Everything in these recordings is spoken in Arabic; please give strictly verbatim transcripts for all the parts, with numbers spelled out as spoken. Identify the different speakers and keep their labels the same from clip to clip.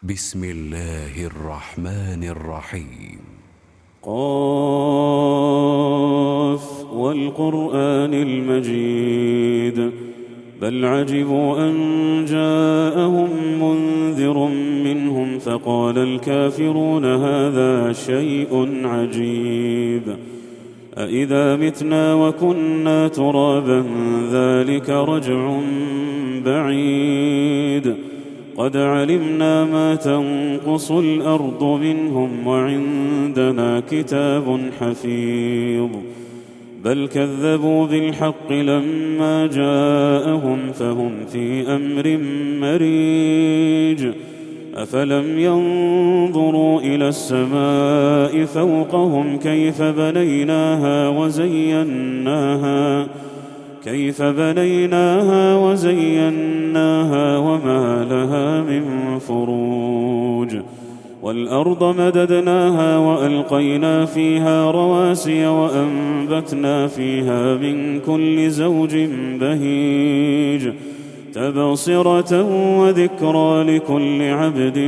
Speaker 1: بسم الله الرحمن الرحيم.
Speaker 2: قاف والقرآن المجيد بل عجبوا أن جاءهم منذر منهم فقال الكافرون هذا شيء عجيب أإذا متنا وكنا ترابا ذلك رجع بعيد قد علمنا ما تنقص الأرض منهم وعندنا كتاب حفيظ بل كذبوا بالحق لما جاءهم فهم في أمر مريج أفلم ينظروا إلى السماء فوقهم كيف بنيناها وزيناها كيف بنيناها وزيناها وما لها من فروج والأرض مددناها وألقينا فيها رواسي وأنبتنا فيها من كل زوج بهيج تبصرة وذكرى لكل عبد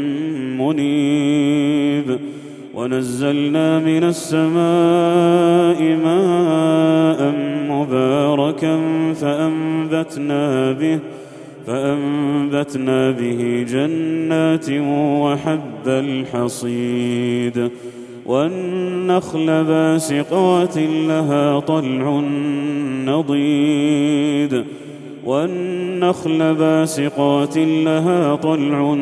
Speaker 2: منيب ونزلنا من السماء ماء مباركا فأنبتنا به فأنبتنا به جنات وحب الحصيد والنخل باسقات لها طلع نضيد والنخل باسقات لها طلع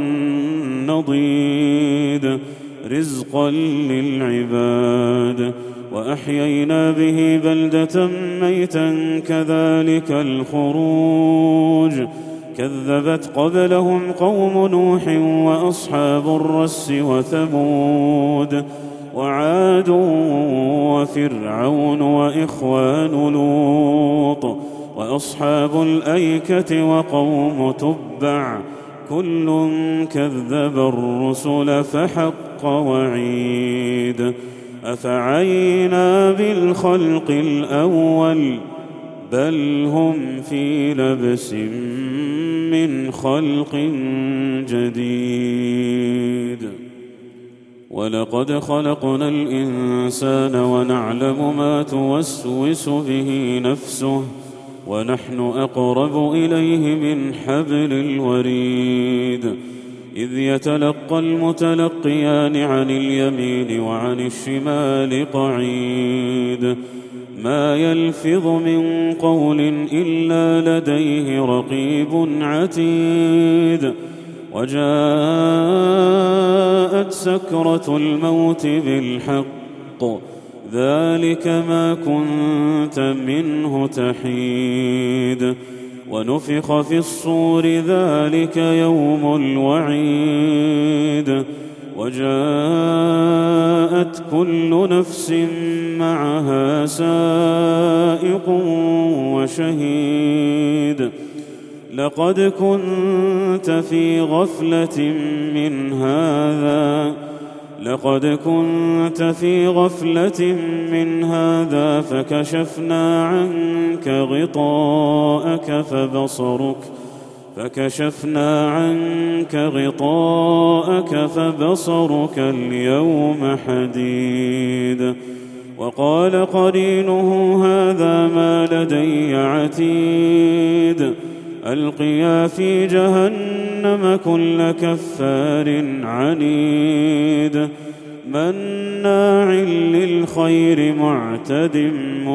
Speaker 2: نضيد رزقا للعباد وأحيينا به بلدة ميتا كذلك الخروج كذبت قبلهم قوم نوح وأصحاب الرس وثمود وعاد وفرعون وإخوان لوط وأصحاب الأيكة وقوم تبع كل كذب الرسل فحق وعيد أفعينا بالخلق الأول بل هم في لبس من خلق جديد ولقد خلقنا الإنسان ونعلم ما توسوس به نفسه ونحن أقرب إليه من حبل الوريد إذ يتلقى المتلقيان عن اليمين وعن الشمال قعيد ما يلفظ من قول إلا لديه رقيب عتيد وجاءت سكرة الموت بالحق ذلك ما كنت منه تحيد ونفخ في الصور ذلك يوم الوعيد وجاءت كل نفس معها سائق وشهيد لقد كنت في غفلة من هذا لقد كنت في غفلة من هذا فكشفنا عنك غطاءك فبصرك فكشفنا عنك غطاءك فبصرك اليوم حديد وقال قرينه هذا ما لدي عتيد ألقيا في جهنم كل كفار عنيد مناع للخير معتد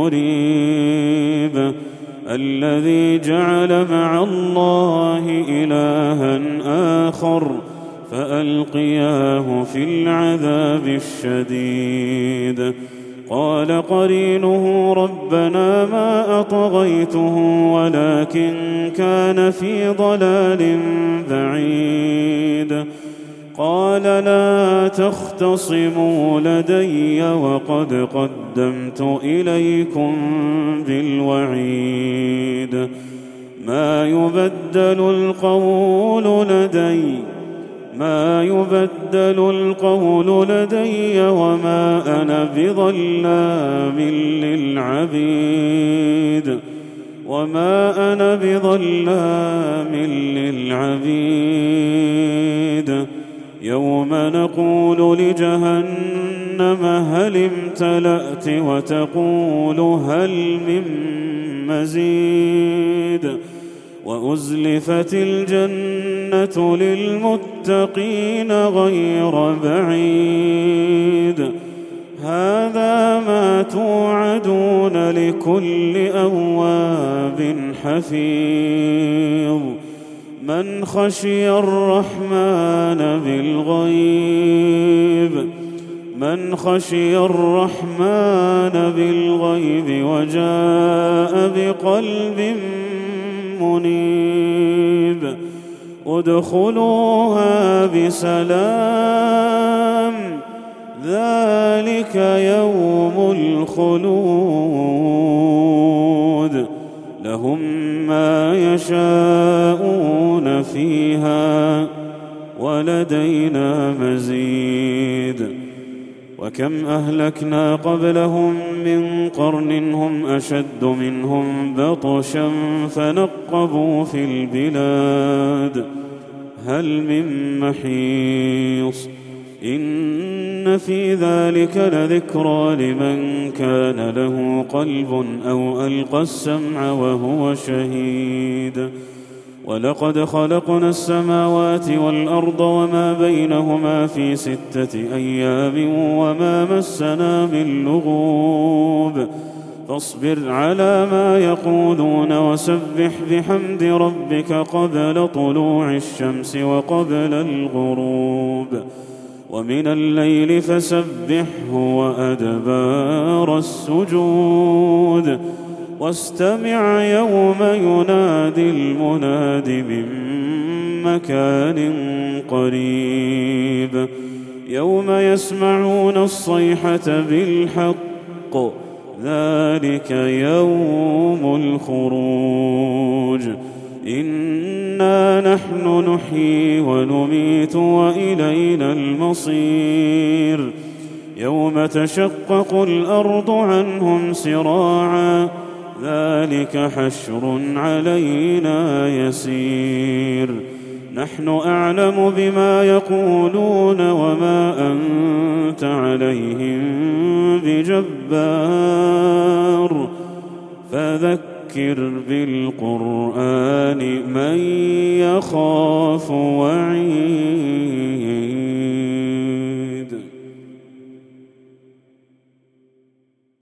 Speaker 2: مريب الذي جعل مع الله إلها آخر فألقياه في العذاب الشديد قال قرينه ربنا ما أطغيته ولكن كان في ضلال بعيد قال لا تختصموا لدي وقد قدمت إليكم بالوعيد ما يبدل القول لدي ما يبدل القول لدي وما أنا بظلام للعبيد وما أنا بظلام للعبيد يوم نقول لجهنم هل امتلأت وتقول هل من مزيد وأزلفت الجنة للمتقين غير بعيد هذا ما توعدون لكل أواب حفيظ من خشي الرحمن بالغيب من خشي الرحمن بالغيب وجاء بقلب منيب ادخلوها بسلام ذلك يوم الخلود لهم ما يشاءون فيها ولدينا مزيد وكم أهلكنا قبلهم من قرن هم أشد منهم بطشا فنقبوا في البلاد هل من محيص إن في ذلك لذكرى لمن كان له قلب أو ألقى السمع وهو شهيد ولقد خلقنا السماوات والأرض وما بينهما في ستة أيام وما مسنا من لغوب فاصبر على ما يقولون وسبح بحمد ربك قبل طلوع الشمس وقبل الغروب ومن الليل فسبحه وأدبار السجود واستمع يوم ينادي المناد من مكان قريب يوم يسمعون الصيحة بالحق ذلك يوم الخروج إنا نحن نحيي ونميت وإلينا المصير يوم تشقق الأرض عنهم سراعا ذلك حشر علينا يسير نحن أعلم بما يقولون وما أنت عليهم بجبار فذكر بالقرآن من يخاف وعيد